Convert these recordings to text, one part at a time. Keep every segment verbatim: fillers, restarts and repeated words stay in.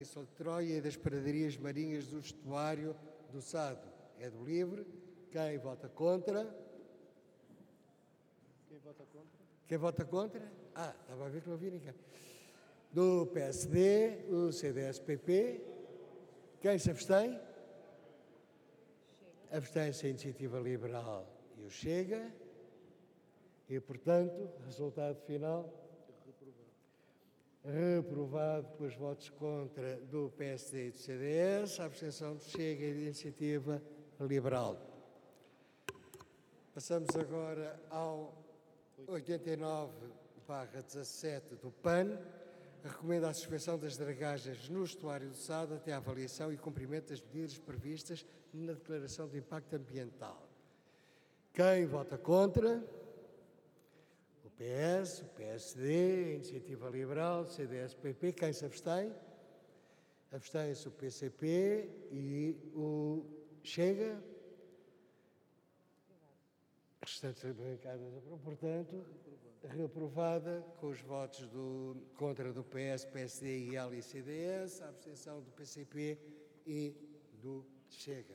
Península de Troia e das pradarias marinhas do estuário do Sado. É do LIVRE. Quem vota contra? Quem vota contra? Quem vota contra? Ah, estava a ver que não havia ninguém. Do P S D, o C D S-P P. Quem se abstém? Abstém-se a Iniciativa Liberal e o Chega. E, portanto, resultado final... Reprovado com os votos contra do P S D e do C D S, a abstenção do Chega e da Iniciativa Liberal. Passamos agora ao oitenta e nove barra dezassete do P A N, recomenda a suspensão das dragagens no estuário do Sado até à avaliação e cumprimento das medidas previstas na Declaração de Impacto Ambiental. Quem vota contra? O P S, o P S D, a Iniciativa Liberal, o C D S-P P. Quem se abstém? Abstém-se o P C P e o Chega. Restantes bancadas, portanto, reprovada com os votos do, contra do P S, P S D, I L e C D S, a abstenção do P C P e do Chega.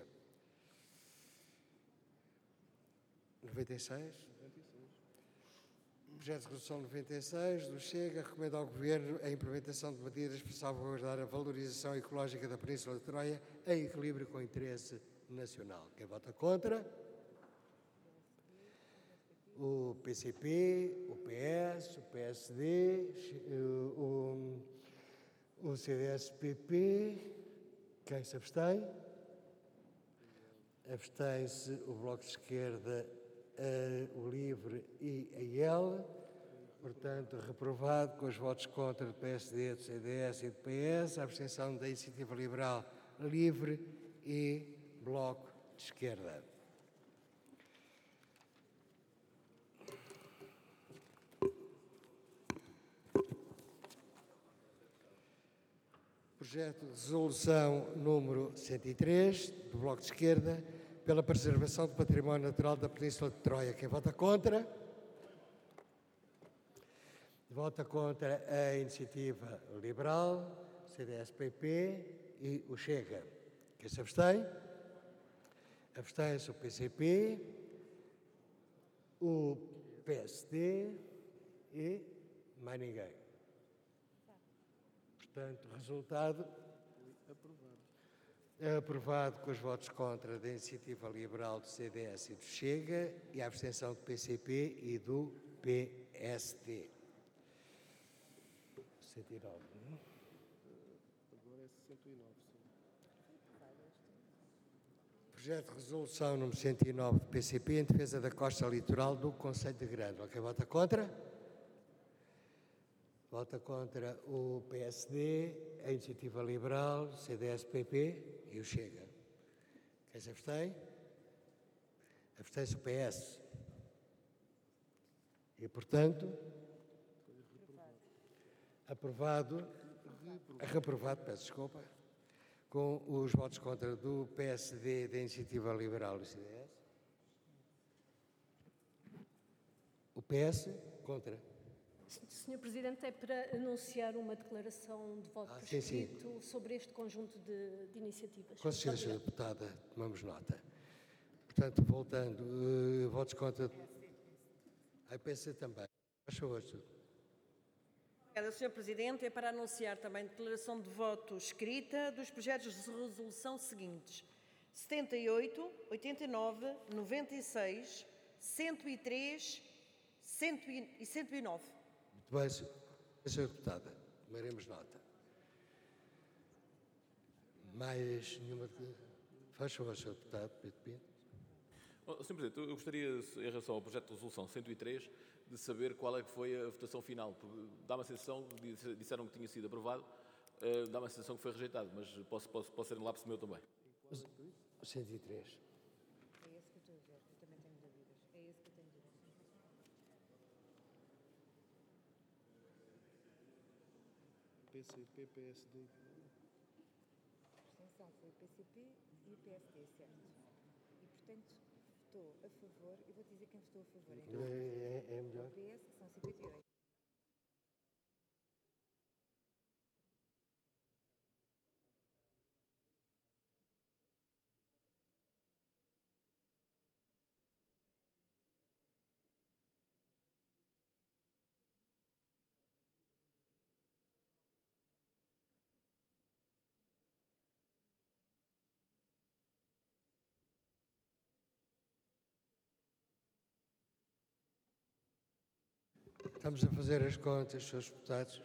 noventa e seis. Projeto de Resolução noventa e seis do Chega recomenda ao Governo a implementação de medidas para salvaguardar a valorização ecológica da Península de Troia em equilíbrio com o interesse nacional. Quem vota contra? O P C P, o P S, o P S D, o, o C D S-P P. Quem se abstém? Abstém-se o Bloco de Esquerda, Uh, o LIVRE e a I L, portanto, reprovado com os votos contra do P S D, do C D S e do P S, a abstenção da Iniciativa Liberal, LIVRE e Bloco de Esquerda. Projeto de Resolução número cento e três, do Bloco de Esquerda, pela preservação do património natural da Península de Troia. Quem vota contra? Vota contra a Iniciativa Liberal, C D S-P P e o Chega. Quem se abstém? Abstém-se o P C P, o P S D e mais ninguém. Portanto, resultado... Aprovado. É aprovado com os votos contra da Iniciativa Liberal, do C D S e do Chega e a abstenção do P C P e do P S D. cento e nove, não é? Agora é cento e nove, sim. Projeto de Resolução número cento e nove do P C P em defesa da costa litoral do Concelho de Grândola. Quem vota contra? Vota contra o P S D, a Iniciativa Liberal, o C D S-P P e o Chega. Quem se abstém? Abstém-se o P S. E, portanto, aprovado, reprovado, peço desculpa, com os votos contra do P S D, da Iniciativa Liberal e do C D S. O P S contra. senhor Presidente, é para anunciar uma declaração de voto Ah, por sim, sim. escrito sobre este conjunto de, de iniciativas. Com certeza, senhora Deputada, tomamos nota. Portanto, voltando, uh, votos contra... A P S D também. Faz favor, senhor. Obrigada, senhor Presidente. É para anunciar também declaração de voto escrita dos projetos de resolução seguintes: setenta e oito, oitenta e nove, noventa e seis, cento e três e cento e nove. Muito bem, senhora Deputada, tomaremos nota. Mais nenhuma... Faz favor, senhor Deputado, Pedro Pinto. Oh, senhor Presidente, eu gostaria, em relação ao projeto de resolução cento e três, de saber qual é que foi a votação final, porque dá-me a sensação, disseram que tinha sido aprovado, uh, dá-me a sensação que foi rejeitado, mas posso, posso, pode ser um lapso meu também. cento e três. É esse que eu estou a ver, eu também tenho dúvidas. É esse que eu tenho dúvidas. P C P, P S D. A abstenção foi o P C P e o P S D, certo? E, portanto, votou a favor, eu vou dizer quem votou a favor. Então, É, é, é melhor. o P S, que são cinquenta e oito. Estamos a fazer as contas, senhores deputados.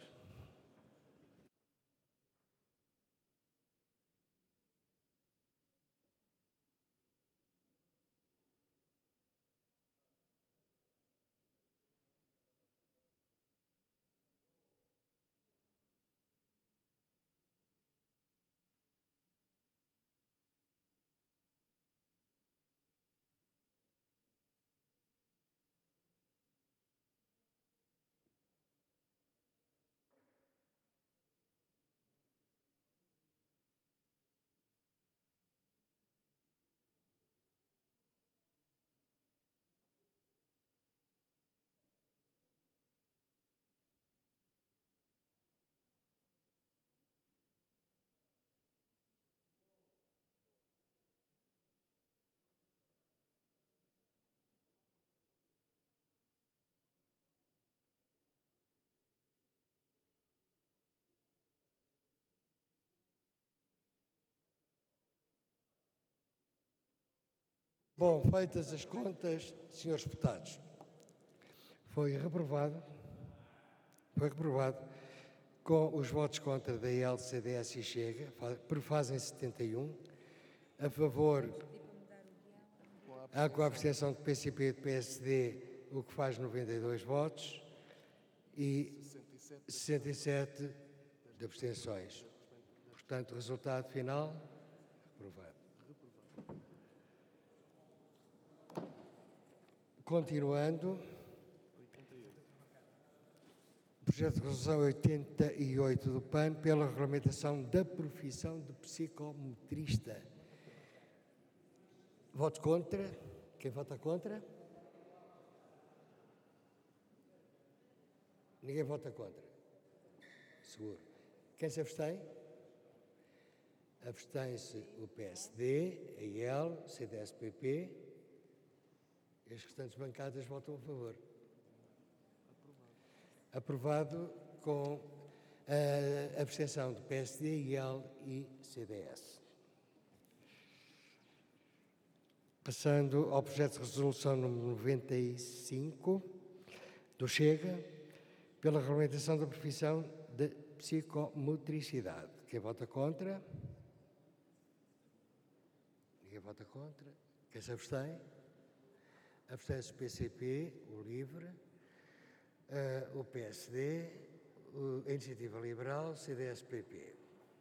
Bom, feitas as contas, senhores deputados, foi reprovado, foi reprovado com os votos contra da I L, C D S e Chega, prefazem setenta e um, a favor, há com a abstenção do P C P e do P S D, o que faz noventa e dois votos, e sessenta e sete de abstenções. Portanto, o resultado final, aprovado. Continuando, projeto de resolução oitenta e oito do P A N pela regulamentação da profissão de psicometrista. Voto contra. Quem vota contra? Ninguém vota contra. Seguro. Quem se abstém? Abstém-se o P S D, a I L, C D S P P. E as restantes bancadas votam a favor. Aprovado com a abstenção do P S D, I L e C D S. Passando ao projeto de resolução número noventa e cinco do Chega, pela regulamentação da profissão de psicomotricidade. Quem vota contra? Ninguém vota contra. Quem se abstém? Abstém-se o P C P, o LIVRE, uh, o P S D, o, a Iniciativa Liberal, o C D S P P.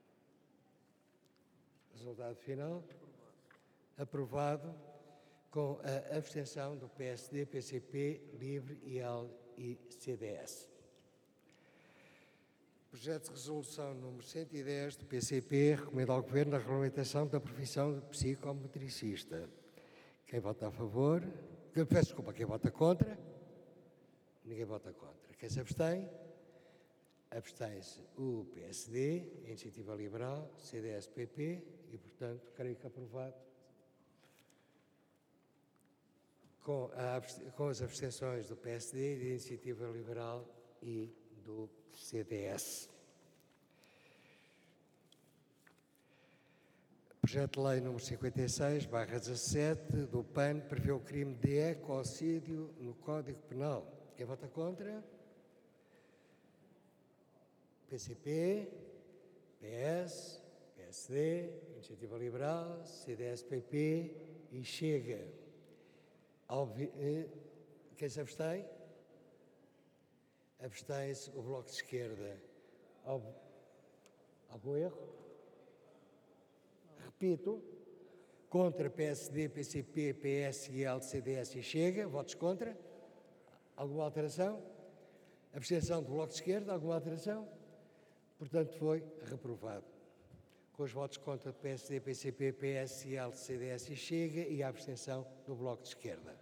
Resultado final. Aprovado com a abstenção do P S D, P C P, LIVRE, I L e C D S. Projeto de resolução número cento e dez do P C P recomenda ao Governo a regulamentação da profissão de psicometricista. Quem vota a favor? Peço desculpa, quem vota contra? Ninguém vota contra. Quem se abstém? Abstém-se o P S D, a Iniciativa Liberal, C D S P P e, portanto, creio que aprovado com, a, com as abstenções do P S D, da Iniciativa Liberal e do C D S. Projeto de Lei número cinquenta e seis, barra dezassete, do P A N, prevê o crime de ecocídio no Código Penal. Quem vota contra? P C P, P S, P S D, Iniciativa Liberal, C D S P P e Chega. Quem se abstém? Abstém-se o Bloco de Esquerda. Algum erro? Repito, contra P S D, P C P, P S, I L, C D S e Chega. Votos contra? Alguma alteração? Abstenção do Bloco de Esquerda? Alguma alteração? Portanto, foi reprovado. Com os votos contra P S D, P C P, P S, I L, C D S e Chega e a abstenção do Bloco de Esquerda.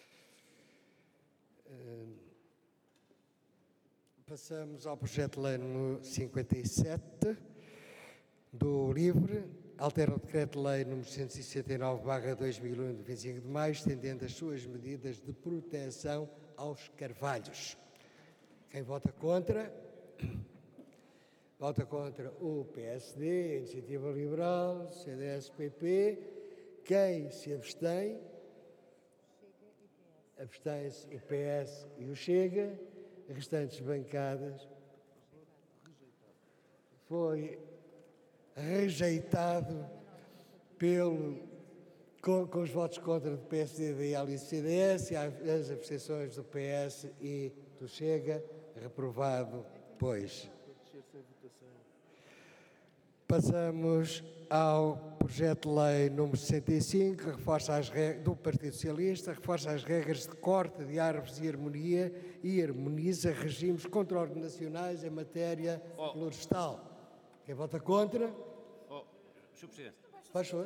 Passamos ao projeto de lei número cinquenta e sete do LIVRE, altera o decreto-lei número cento e sessenta e nove, barra dois mil e um, de vinte e cinco de maio, estendendo as suas medidas de proteção aos carvalhos. Quem vota contra? Vota contra o P S D, a Iniciativa Liberal, C D S P P. Quem se abstém? Abstém-se o P S e o Chega. restantes bancadas foi rejeitado pelo, com, com os votos contra do P S D, D L e C D S e as abstenções do P S e do Chega, reprovado, pois. Passamos ao projeto de lei número sessenta e cinco, que reforça as regras, do Partido Socialista, reforça as regras de corte de árvores e harmonia e harmoniza regimes contraordenacionais em matéria Oh. florestal. Quem vota contra? Oh, senhor Presidente, Faz favor.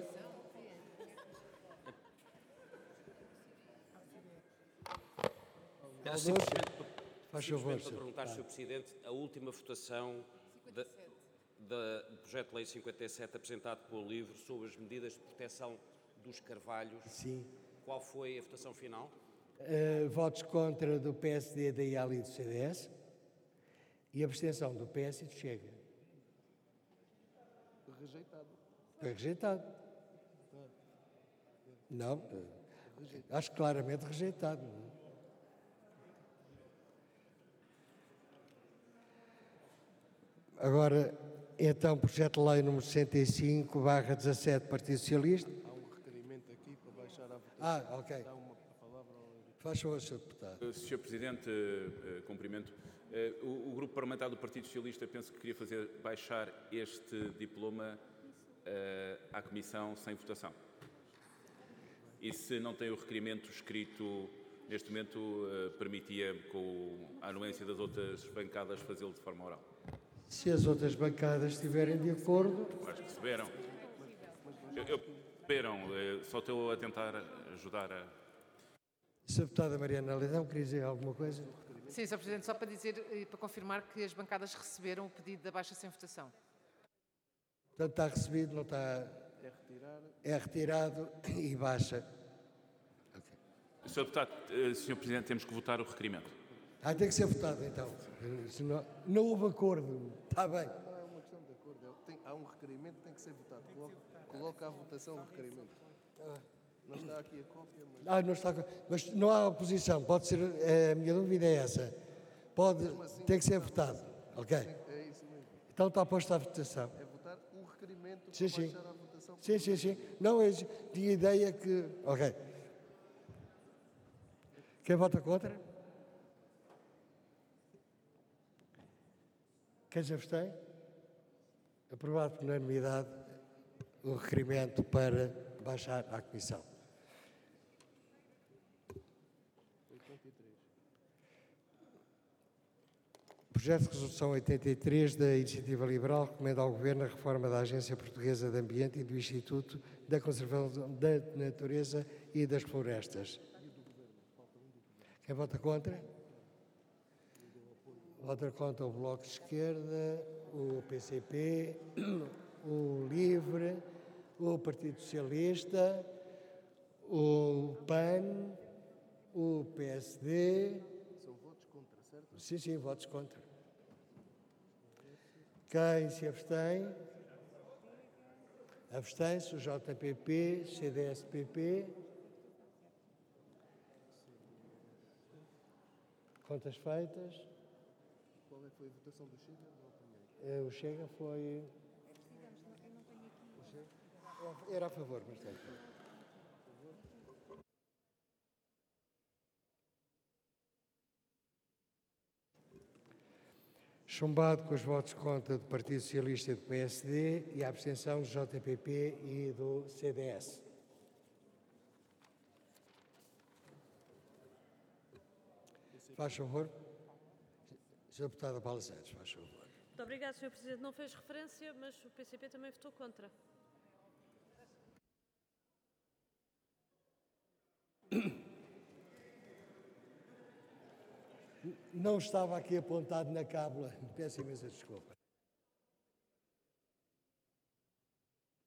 era simplesmente, Faz simplesmente favor, para senhor. perguntar, senhor Presidente, a última votação da, da- do projeto de lei cinquenta e sete apresentado pelo LIVRE sobre as medidas de proteção dos carvalhos, Sim. qual foi a votação final? Uh, votos contra do P S D, da I A L e do C D S e abstenção do P S e do Chega. Rejeitado. Foi rejeitado. Não, uh, acho claramente rejeitado. Agora, então, projeto de lei número sessenta e cinco, barra dezassete, Partido Socialista. Há um requerimento aqui para baixar a votação. Ah, ok. Dá uma palavra ao... Faz favor, senhor Deputado. senhor Presidente, eh, eh, cumprimento. Eh, O, o Grupo Parlamentar do Partido Socialista penso que queria fazer baixar este diploma eh, à Comissão sem votação. E se não tem o requerimento escrito neste momento, eh, permitia, com a anuência das outras bancadas, fazê-lo de forma oral. Se as outras bancadas estiverem de acordo, Acho que perceberam. Eu, eu perceberam, eh, só estou a tentar ajudar a... senhora Deputada Mariana Leitão, queria dizer alguma coisa? Sim, senhor Presidente, só para dizer e para confirmar que as bancadas receberam o pedido da baixa sem votação. Portanto, está recebido, não está... É retirar. É retirado e baixa. senhor Deputado, eh, senhor Presidente, temos que votar o requerimento. Ah, tem que ser votado, então. Senão, não houve acordo. Está bem. Não é uma questão de acordo. é- tem- há um requerimento, tem que ser votado. Coloca, coloca à votação o requerimento. Não está aqui a cópia, mas... Ah, não está... Mas não há oposição. Pode ser... A minha dúvida é essa. Pode... Tem que ser votado. Ok. É isso mesmo. Então está posto à votação. É votar o requerimento Sim, para sim. baixar a votação. Sim, sim, sim. Não, eu tinha ideia que... Ok. Quem vota contra? Quem se abstém? Aprovado por unanimidade o requerimento para baixar à Comissão. Projeto de Resolução oitenta e três da Iniciativa Liberal recomenda ao Governo a reforma da Agência Portuguesa de Ambiente e do Instituto da Conservação da Natureza e das Florestas. Quem vota contra? Vota contra o Bloco de Esquerda, o P C P, o LIVRE, o Partido Socialista, o P A N, o P S D. São votos contra, certo? Sim, sim, votos contra. Quem se abstém? Abstém-se o J P P, C D S P P. Contas feitas. Qual é que foi a votação do Chega? Não apanhei. Eh, O Chega foi... Era a favor, mas tem. Chumbado com os votos contra do Partido Socialista e do P S D e a abstenção do J P P e do C D S. Faz favor. senhora Deputada Paula Santos, faz favor. Muito obrigada, senhor Presidente. Não fez referência, mas o P C P também votou contra. Não estava aqui apontado na cábula. Peço imensa desculpa.